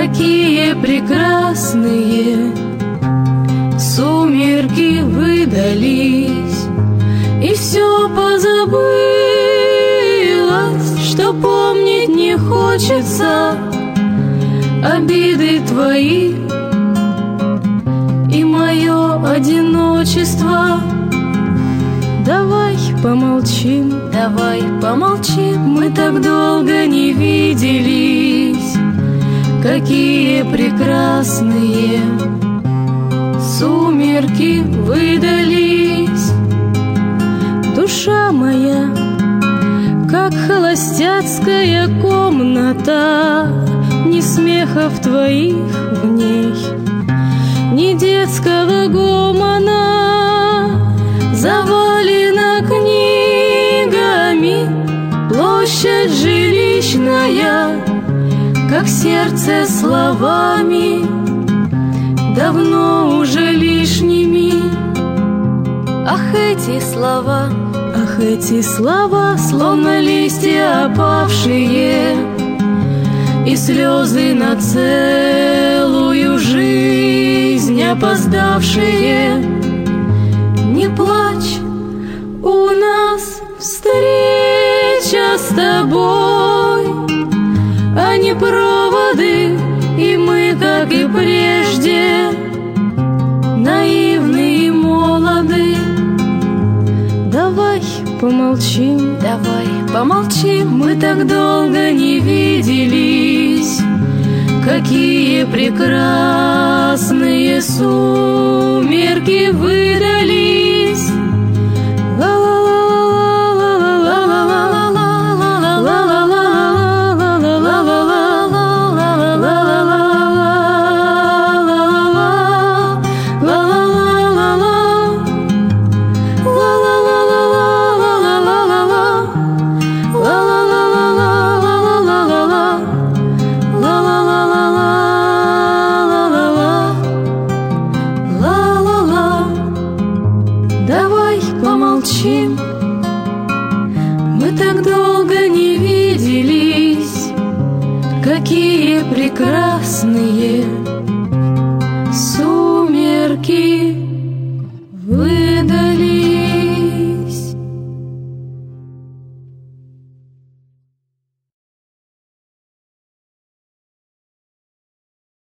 какие прекрасные сумерки выдались, и все позабылось, что помнить не хочется обиды твои и мое одиночество. Давай помолчим, мы так долго не виделись, какие прекрасные сумерки выдались. Душа моя, как холостяцкая комната, ни смехов твоих в ней, ни детского гомона, завалена книгами площадь жилищная, как сердце словами, давно уже лишними. Ах, эти слова, словно листья опавшие, и слезы на целую жизнь опоздавшие. Не плачь, у нас встреча с тобой, а не проводы, и мы, как и прежде, наивны и молоды. Давай помолчим, мы так долго не виделись, какие прекрасные сумерки выдались.